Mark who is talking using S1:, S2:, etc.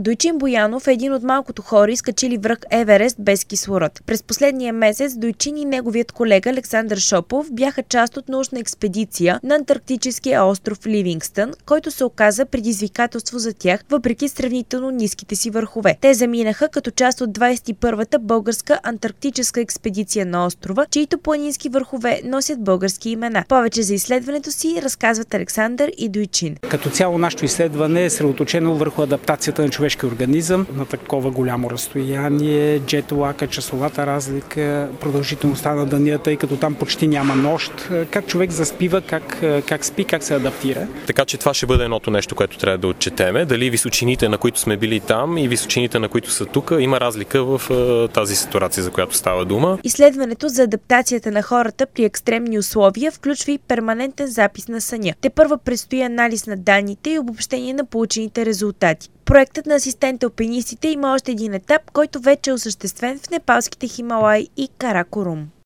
S1: Дойчин Боянов е един от малкото хора, изкачили връх Еверест без кислород. През последния месец Дойчин и неговият колега Александър Шопов бяха част от научна експедиция на антарктическия остров Ливингстън, който се оказа предизвикателство за тях, въпреки сравнително ниските си върхове. Те заминаха като част от 21-та българска антарктическа експедиция на острова, чието планински върхове носят български имена. Повече за изследването си разказват Александър и Дойчин.
S2: Като цяло нашето изследване е съсредоточено върху адаптацията на човешкия организъм на такова голямо разстояние, джетлака, часовата разлика, продължителността на деня, тъй като там почти няма нощ, как човек заспива, как спи, как се адаптира.
S3: Така че това ще бъде едното нещо, което трябва да отчетеме. Дали височините, на които сме били там, и височините, на които са тук, има разлика в тази ситуация, за която става дума.
S1: Изследването за адаптацията на хората при екстремни условия включва и перманентен запис на съня. Тепърва предстои анализ на данните и обобщение на получените резултати. Проектът на асистент-алпинистите има още един етап, който вече е осъществен в непалските Хималаи и Каракорум.